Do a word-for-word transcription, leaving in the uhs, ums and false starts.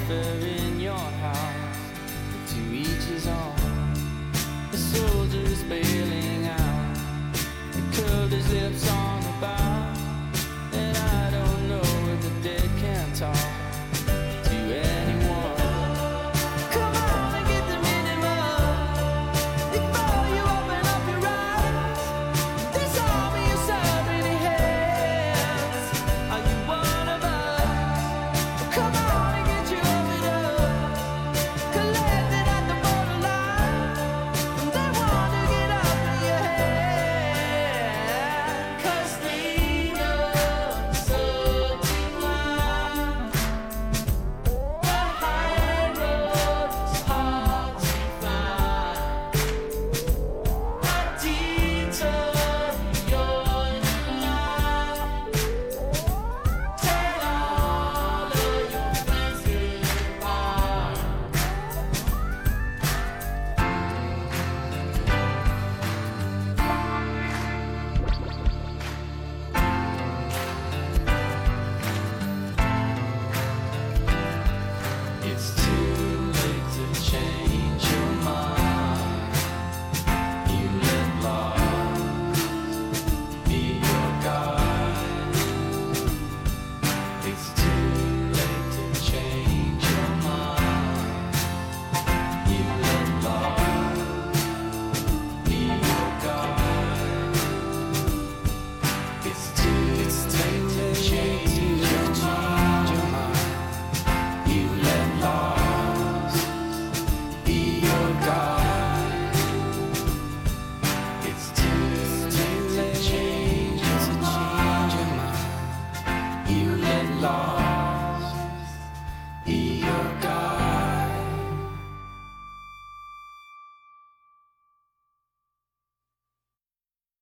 welfare in your house. To each his own. The soldier is bailing out. He curled his lips on the bar. And I don't know if the dead can talk to anyone. Come on and get the minimum before you open up your eyes. This army is so many hands. Are you one of us? Come on and get your open up. Collected at the borderline. They want to get up in your head. 'Cause freedom's such a climb. The high road is hard to find. A detour you're in line. Tell all of your friends goodbye. It's too